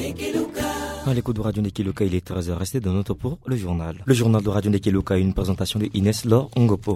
À l'écoute de Radio Nekiluka, il est 13h, restez dans notre pour le journal. Le journal de Radio Nekiluka, une présentation de Inès Laure Ngopo.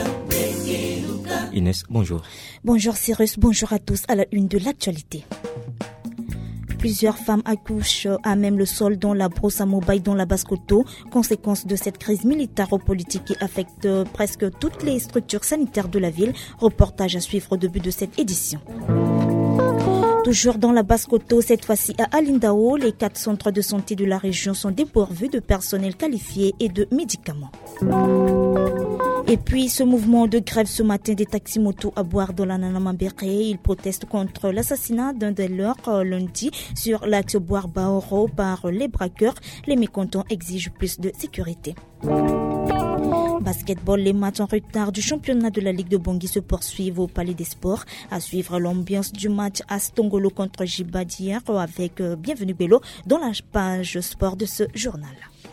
Inès, bonjour. Bonjour Cyrus, bonjour à tous à la une de l'actualité. Plusieurs femmes accouchent à même le sol dans la Brousse à Mobaye, dans la Basse-Koto, conséquence de cette crise militaro-politique qui affecte presque toutes les structures sanitaires de la ville. Reportage à suivre au début de cette édition. Toujours dans la Basse-Koto, cette fois-ci à Alindao, les 4 centres de santé de la région sont dépourvus de personnel qualifié et de médicaments. Et puis, ce mouvement de grève ce matin des taxis-motos à Boire dans la Nanamambéré, ils protestent contre l'assassinat d'un de leurs lundi sur l'axe Boire-Baoro par les braqueurs. Les mécontents exigent plus de sécurité. Basketball, les matchs en retard du championnat de la Ligue de Bangui se poursuivent au Palais des Sports. À suivre l'ambiance du match à Stongolo contre Jiba d'hier avec Bienvenue Bello dans la page sport de ce journal.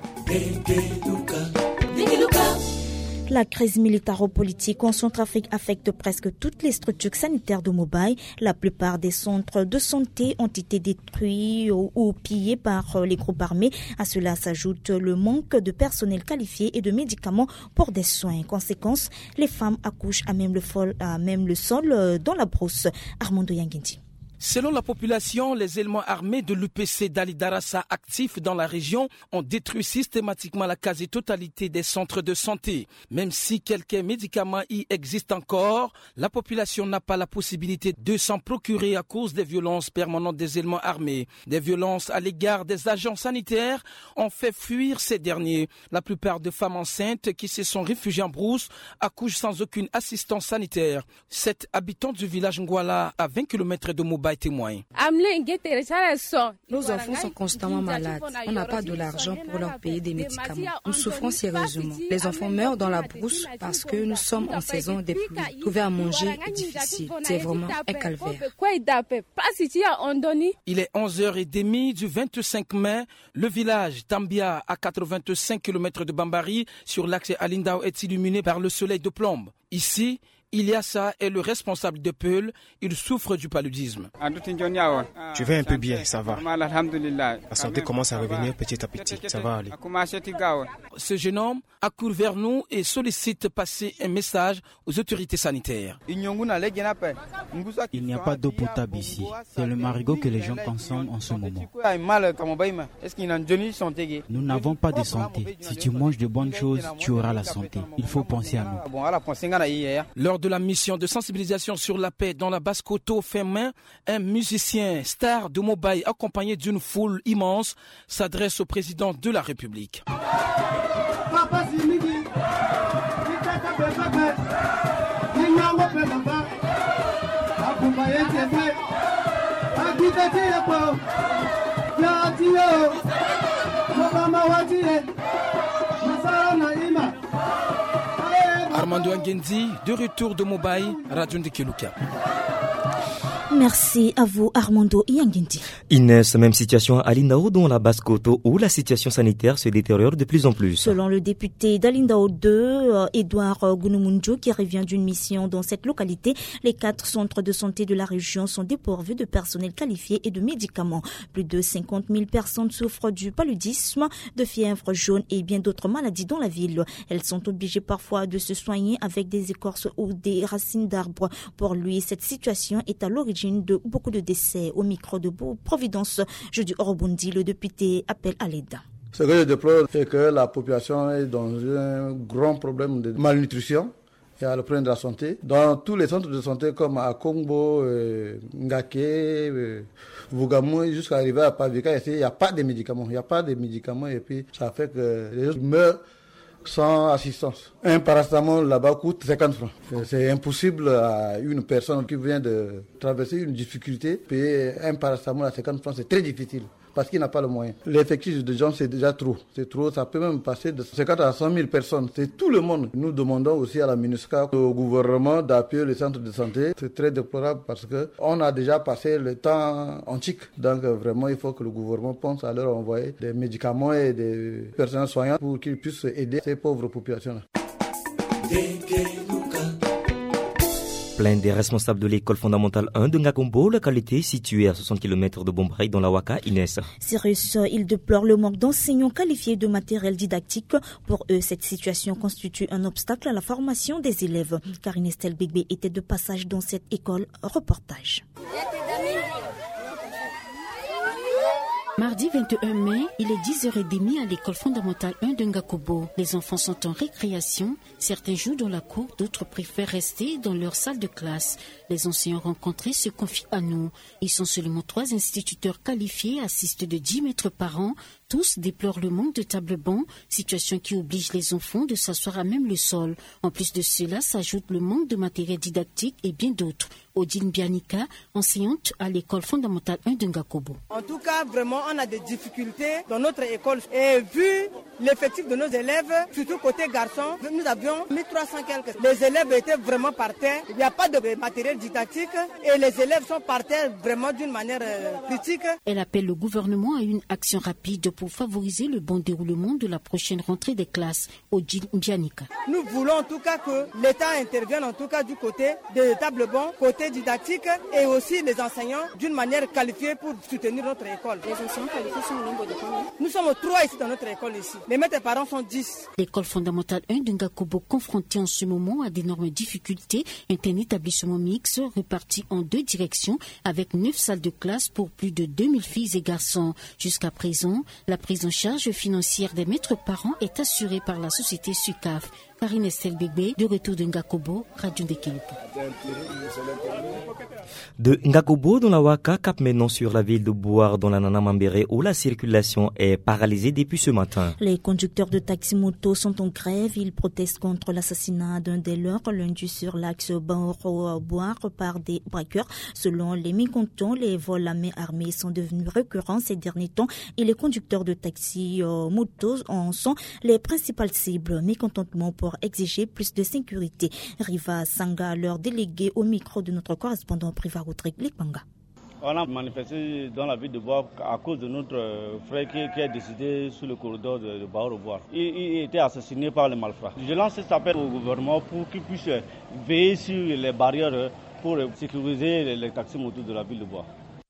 La crise militaro-politique en Centrafrique affecte presque toutes les structures sanitaires de Mobaye. La plupart des centres de santé ont été détruits ou pillés par les groupes armés. À cela s'ajoute le manque de personnel qualifié et de médicaments pour des soins. Conséquence, les femmes accouchent à même le sol dans la brousse. Armando Yanguindi. Selon la population, les éléments armés de l'UPC d'Ali Darassa actifs dans la région ont détruit systématiquement la quasi-totalité des centres de santé. Même si quelques médicaments y existent encore, la population n'a pas la possibilité de s'en procurer à cause des violences permanentes des éléments armés. Des violences à l'égard des agents sanitaires ont fait fuir ces derniers. La plupart des femmes enceintes qui se sont réfugiées en brousse accouchent sans aucune assistance sanitaire. Cette habitante du village Ngwala, à 20 km de Mobaye, témoin. Nos enfants sont constamment malades. On n'a pas de l'argent pour leur payer des médicaments. Nous souffrons sérieusement. Les enfants meurent dans la brousse parce que nous sommes en saison des pluies. Trouver à manger est difficile. C'est vraiment un calvaire. Il est 11h30 du 25 mai. Le village Tambia, à 85 km de Bambari, sur l'axe Alindao, est illuminé par le soleil de plomb. Ici, Ilyassa est le responsable de Peul. Il souffre du paludisme. Je vais un peu bien, ça va. La santé commence à revenir petit à petit, ça va aller. Ce jeune homme accourt vers nous et sollicite passer un message aux autorités sanitaires. Il n'y a pas d'eau potable ici. C'est le marigot que les gens consomment en ce moment. Nous n'avons pas de santé. Si tu manges de bonnes choses, tu auras la santé. Il faut penser à nous. Lors de la mission de sensibilisation sur la paix dans la Basse-Koto fin mai, un musicien star de Mobaye accompagné d'une foule immense s'adresse au président de la République. Armando Yanguindi, de retour de Mobaye, Radio Nekiluka. Merci à vous, Armando Yanguindi. Inès, même situation à Alindao, dans la Basse-Koto, où la situation sanitaire se détériore de plus en plus. Selon le député d'Alindao 2, Edouard Gounoumundjo, qui revient d'une mission dans cette localité, les 4 centres de santé de la région sont dépourvus de personnel qualifié et de médicaments. Plus de 50 000 personnes souffrent du paludisme, de fièvre jaune et bien d'autres maladies dans la ville. Elles sont obligées parfois de se soigner avec des écorces ou des racines d'arbres. Pour lui, cette situation est à l'origine de beaucoup de décès. Au micro de Providence, jeudi Orobundi, le député appelle à l'aide. Ce que je déplore, c'est que la population est dans un grand problème de malnutrition et à le problème de la santé. Dans tous les centres de santé comme à Kongbo, Ngake, Vugamou, jusqu'à arriver à Pavika, il n'y a pas de médicaments. Il n'y a pas de médicaments et puis ça fait que les gens meurent sans assistance. Un paracétamol là-bas coûte 50 francs. C'est impossible à une personne qui vient de traverser une difficulté, payer un paracétamol à 50 francs, c'est très difficile. Parce qu'il n'a pas le moyen. L'effectif de gens, c'est déjà trop. C'est trop, ça peut même passer de 50 à 100 000 personnes. C'est tout le monde. Nous demandons aussi à la MINUSCA, au gouvernement d'appuyer les centres de santé. C'est très déplorable parce qu'on a déjà passé le temps antique. Donc vraiment, il faut que le gouvernement pense à leur envoyer des médicaments et des personnels soignants pour qu'ils puissent aider ces pauvres populations-là. plainte des responsables de l'école fondamentale 1 de Ngakombo, localité située à 60 km de Bombay dans la Waka, Inès. Cyrus, ils déplorent le manque d'enseignants qualifiés de matériel didactique. Pour eux, cette situation constitue un obstacle à la formation des élèves. Karine Estelle Bégbe était de passage dans cette école. Reportage. Mardi 21 mai, il est 10h30 à l'école fondamentale 1 de Ngakobo. Les enfants sont en récréation. Certains jouent dans la cour, d'autres préfèrent rester dans leur salle de classe. Les enseignants rencontrés se confient à nous. Ils sont seulement 3 instituteurs qualifiés, assistent de 10 maîtres par an. Tous déplorent le manque de table-banc, situation qui oblige les enfants de s'asseoir à même le sol. En plus de cela, s'ajoute le manque de matériel didactique et bien d'autres. Odile Bianika, enseignante à l'école fondamentale 1 de Ngakobo. En tout cas, vraiment, on a des difficultés dans notre école. Et vu l'effectif de nos élèves, surtout côté garçons, nous avions 1300 quelques. Les élèves étaient vraiment par terre. Il n'y a pas de matériel didactique et les élèves sont par terre vraiment d'une manière critique. Elle appelle le gouvernement à une action rapide pour favoriser le bon déroulement de la prochaine rentrée des classes. Odile Bianika. Nous voulons en tout cas que l'État intervienne en tout cas du côté des tables-bancs, côté didactique et aussi les enseignants d'une manière qualifiée pour soutenir notre école. Les enseignants qualifiés sont au nombre de combien? Nous sommes 3 ici dans notre école ici. Les maîtres parents sont 10. L'école fondamentale 1 de Ngakobo, confrontée en ce moment à d'énormes difficultés, est un établissement mixte reparti en 2 directions avec 9 salles de classe pour plus de 2000 filles et garçons. Jusqu'à présent, la prise en charge financière des maîtres parents est assurée par la société SUCAF. Karine Estelle Bégbe, de retour de Ngakobo, Radio Ndekeluka. De Ngakobo dans la Waka, cap maintenant sur la ville de Bouar dans la Nana Mambéré où la circulation est paralysée depuis ce matin. Les conducteurs de taxi-moto sont en grève. Ils protestent contre l'assassinat d'un des leurs lundi sur l'axe Baoro-Bouar par des braqueurs. Selon les mécontents, les vols à main armée sont devenus récurrents ces derniers temps et les conducteurs de taxi-moto en sont les principales cibles. Mécontentement pour exiger plus de sécurité. Riva Sanga, leur délégué au micro de notre correspondant Priva Rodrigue Lipanga. On a manifesté dans la ville de Bois à cause de notre frère qui a décidé sur le corridor de Baoro-Bois. Il était assassiné par les malfrats. Je lance cet appel au gouvernement pour qu'il puisse veiller sur les barrières pour sécuriser les taxis-motos de la ville de Bois.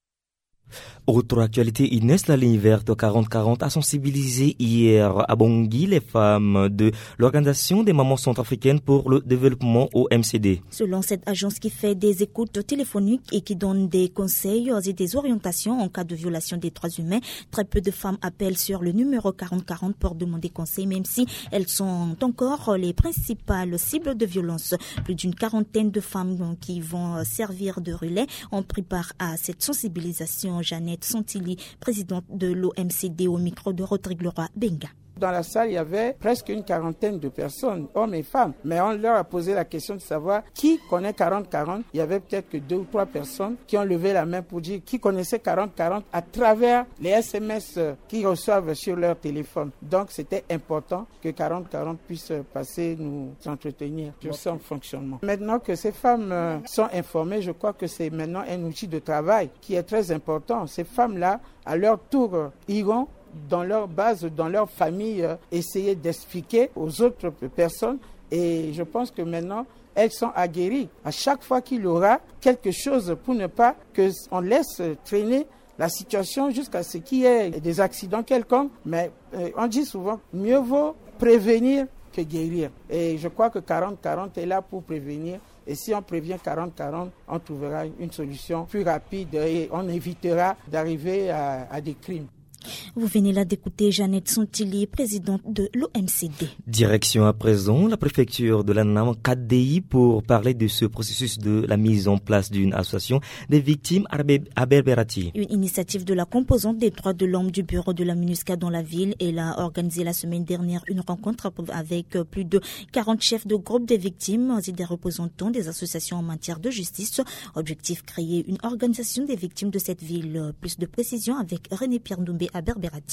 Autre actualité, Inès, la ligne verte 4040 a sensibilisé hier à Bangui les femmes de l'Organisation des mamans centrafricaines pour le développement au MCD. Selon cette agence qui fait des écoutes téléphoniques et qui donne des conseils et des orientations en cas de violation des droits humains, très peu de femmes appellent sur le numéro 4040 pour demander conseil, même si elles sont encore les principales cibles de violence. Plus d'une quarantaine de femmes qui vont servir de relais ont pris part à cette sensibilisation. Jeannette Santilli, présidente de l'OMCD, au micro de Rodrigue Leroy Benga. Dans la salle, il y avait presque une quarantaine de personnes, hommes et femmes. Mais on leur a posé la question de savoir qui connaît 40-40. Il y avait peut-être que 2 ou 3 personnes qui ont levé la main pour dire qui connaissait 40-40 à travers les SMS qu'ils reçoivent sur leur téléphone. Donc, c'était important que 40-40 puisse passer nous entretenir sur son fonctionnement. Maintenant que ces femmes sont informées, je crois que c'est maintenant un outil de travail qui est très important. Ces femmes-là, à leur tour, iront dans leur base, dans leur famille, essayer d'expliquer aux autres personnes. Et je pense que maintenant, elles sont aguerries. À chaque fois qu'il y aura quelque chose pour ne pas qu'on laisse traîner la situation jusqu'à ce qu'il y ait des accidents quelconques. Mais on dit souvent, mieux vaut prévenir que guérir. Et je crois que 40-40 est là pour prévenir. Et si on prévient 40-40, on trouvera une solution plus rapide et on évitera d'arriver à des crimes. Vous venez là d'écouter Jeannette Santilli, présidente de l'OMCD. Direction à présent la préfecture de la NAM KDI pour parler de ce processus de la mise en place d'une association des victimes à Berberati. Une initiative de la composante des droits de l'homme du bureau de la MINUSCA dans la ville. Elle a organisé la semaine dernière une rencontre avec plus de 40 chefs de groupe des victimes et des représentants des associations en matière de justice. Objectif, créer une organisation des victimes de cette ville. Plus de précisions avec René Pierre Ndombé à Berberati.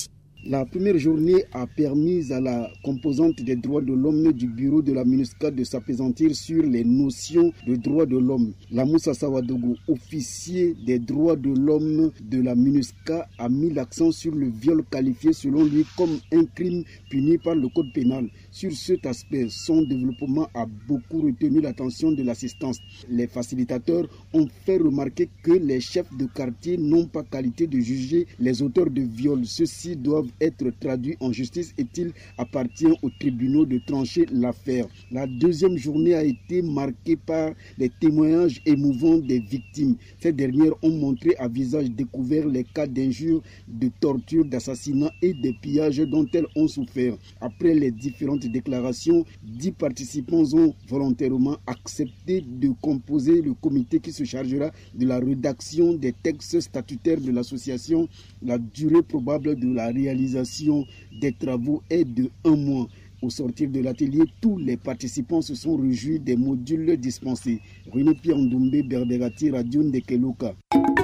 La première journée a permis à la composante des droits de l'homme du bureau de la MINUSCA de s'appesantir sur les notions de droits de l'homme. Lamoussa Sawadogo, officier des droits de l'homme de la MINUSCA, a mis l'accent sur le viol qualifié selon lui comme un crime puni par le code pénal. Sur cet aspect, son développement a beaucoup retenu l'attention de l'assistance. Les facilitateurs ont fait remarquer que les chefs de quartier n'ont pas qualité de juger les auteurs de viols. Ceux-ci doivent être traduits en justice et il appartient aux tribunaux de trancher l'affaire. La deuxième journée a été marquée par les témoignages émouvants des victimes. Ces dernières ont montré à visage découvert les cas d'injures, de torture, d'assassinat et de pillages dont elles ont souffert. Après les différentes déclarations, 10 participants ont volontairement accepté de composer le comité qui se chargera de la rédaction des textes statutaires de l'association. La durée probable de la réalisation des travaux est de 1 mois. Au sortir de l'atelier, tous les participants se sont réjouis des modules dispensés. René Pierre Ndoumbe, Berderati, Radio Ndekeloka.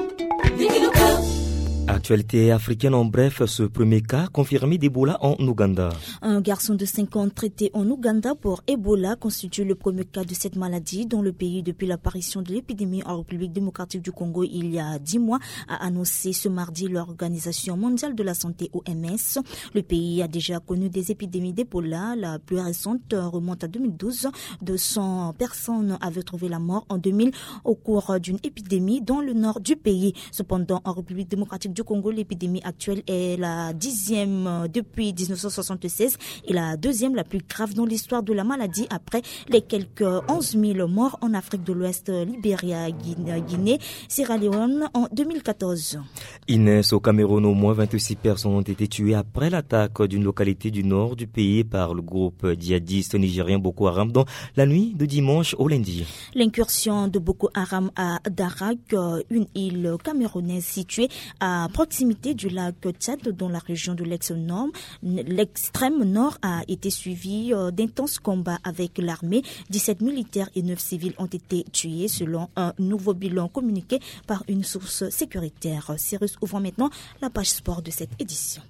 Actualité africaine en bref, ce premier cas confirmé d'Ebola en Ouganda. Un garçon de 5 ans traité en Ouganda pour Ebola constitue le premier cas de cette maladie dans le pays depuis l'apparition de l'épidémie en République démocratique du Congo il y a 10 mois, a annoncé ce mardi l'Organisation mondiale de la santé OMS. Le pays a déjà connu des épidémies d'Ebola. La plus récente remonte à 2012. 200 personnes avaient trouvé la mort en 2000 au cours d'une épidémie dans le nord du pays. Cependant, en République démocratique du Congo, l'épidémie actuelle est la 10e depuis 1976 et la 2e la plus grave dans l'histoire de la maladie après les quelques 11 000 morts en Afrique de l'Ouest, Libéria, Guinée, Sierra Leone en 2014. Inès, au Cameroun, au moins 26 personnes ont été tuées après l'attaque d'une localité du nord du pays par le groupe djihadiste nigérien Boko Haram dans la nuit de dimanche au lundi. L'incursion de Boko Haram à Darak, une île camerounaise située à proximité du lac Tchad dans la région de l'extrême nord, a été suivie d'intenses combats avec l'armée. 17 militaires et 9 civils ont été tués selon un nouveau bilan communiqué par une source sécuritaire. Cyrus ouvre maintenant la page sport de cette édition.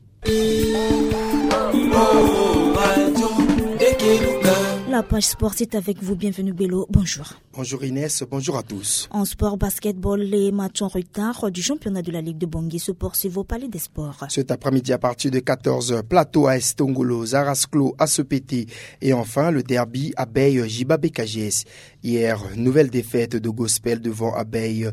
La page sport, c'est avec vous. Bienvenue Bello. Bonjour. Bonjour Inès, bonjour à tous. En sport basketball, les matchs en retard du championnat de la Ligue de Bangui se poursuivent au Palais des Sports. Cet après-midi à partir de 14h, Plateau à Estongolo, Zarasklo à Sepété et enfin le derby Abeille-Jiba-BKGS. Hier, nouvelle défaite de Gospel devant Abeille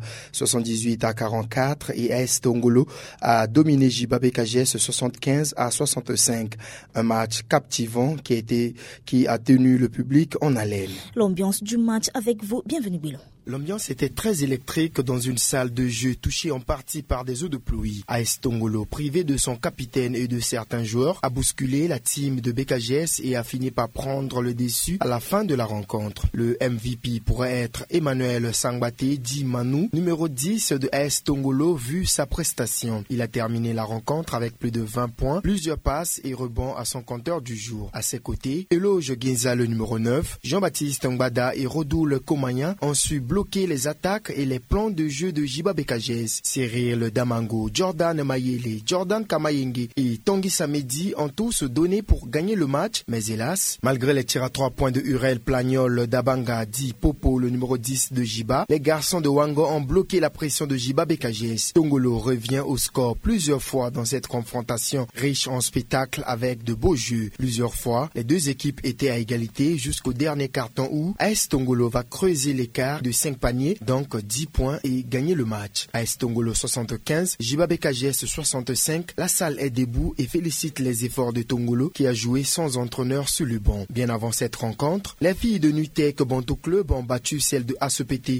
78-44 et Estongolo a dominé Jiba-BKGS 75-65. Un match captivant qui a tenu le public en haleine. L'ambiance du match avec vous. Bienvenue Bilo. L'ambiance était très électrique dans une salle de jeu touchée en partie par des eaux de pluie. AS Tongolo, privé de son capitaine et de certains joueurs, a bousculé la team de BKGS et a fini par prendre le dessus à la fin de la rencontre. Le MVP pourrait être Emmanuel Sangbate dit Manu, numéro 10 de AS Tongolo, vu sa prestation. Il a terminé la rencontre avec plus de 20 points, plusieurs passes et rebonds à son compteur du jour. À ses côtés, Eloge Ginza, le numéro 9, Jean-Baptiste Ngbada et Rodoul Komanya ont su bloquer les attaques et les plans de jeu de Jiba BKGS. Cyril Damango, Jordan Mayele, Jordan Kamayenge et Tanguy Samedi ont tous donné pour gagner le match, mais hélas, malgré les tirs à 3 points de Urel Plagnol, Dabanga, Di Popo, le numéro 10 de Jiba, les garçons de Wango ont bloqué la pression de Jiba BKGS. Tongolo revient au score plusieurs fois dans cette confrontation riche en spectacles avec de beaux jeux. Plusieurs fois, les deux équipes étaient à égalité jusqu'au dernier carton où AS Tongolo va creuser l'écart de 5 paniers, donc 10 points et gagner le match. AS Tongolo 75, Jiba BKGS 65, la salle est debout et félicite les efforts de Tongolo qui a joué sans entraîneur sur le banc. Bien avant cette rencontre, les filles de Nutek Banto Club ont battu celle de ASEPT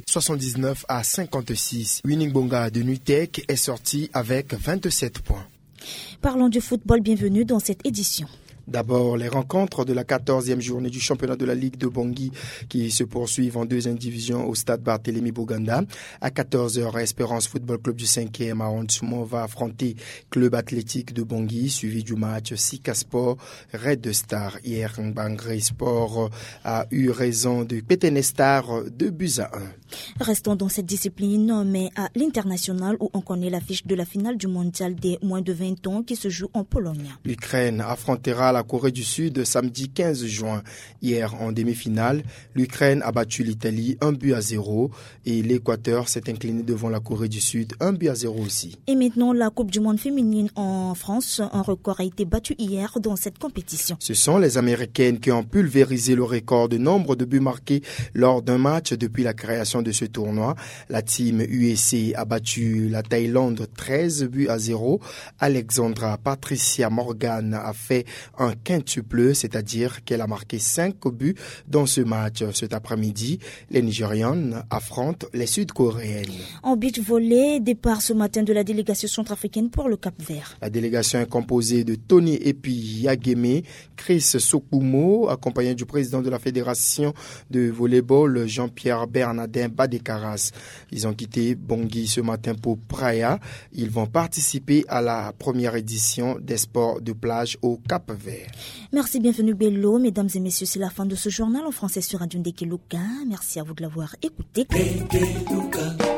79-56. Winning Bonga de Nutek est sorti avec 27 points. Parlons du football, bienvenue dans cette édition. D'abord, les rencontres de la 14e journée du championnat de la Ligue de Bangui qui se poursuivent en deuxième division au stade Barthélémy Boganda. À 14h, Espérance Football Club du 5e arrondissement va affronter Club Athlétique de Bangui, suivi du match Sika Sport Red de Star. Hier, Bangui Sport a eu raison de Petenestar 2-1. Restons dans cette discipline, mais à l'international où on connaît l'affiche de la finale du mondial des moins de 20 ans qui se joue en Pologne. L'Ukraine affrontera la Corée du Sud samedi 15 juin. Hier, en demi-finale, l'Ukraine a battu l'Italie 1-0 et l'Équateur s'est incliné devant la Corée du Sud 1-0 aussi. Et maintenant, la Coupe du monde féminine en France. Un record a été battu hier dans cette compétition. Ce sont les Américaines qui ont pulvérisé le record de nombre de buts marqués lors d'un match depuis la création de ce tournoi. La team USC a battu la Thaïlande 13-0. Alexandra Patricia Morgan a fait un quintuple, c'est-à-dire qu'elle a marqué 5 buts dans ce match. Cet après-midi, les Nigérianes affrontent les Sud-Coréennes. En beach volley, départ ce matin de la délégation centrafricaine pour le Cap-Vert. La délégation est composée de Tony Epi Yageme, Chris Sokumo, accompagné du président de la fédération de volleyball, Jean-Pierre Bernardin Badekaras. Ils ont quitté Bangui ce matin pour Praia. Ils vont participer à la première édition des sports de plage au Cap-Vert. Merci, bienvenue Bello. Mesdames et messieurs, c'est la fin de ce journal en français sur Radio Ndekeluka. Merci à vous de l'avoir écouté.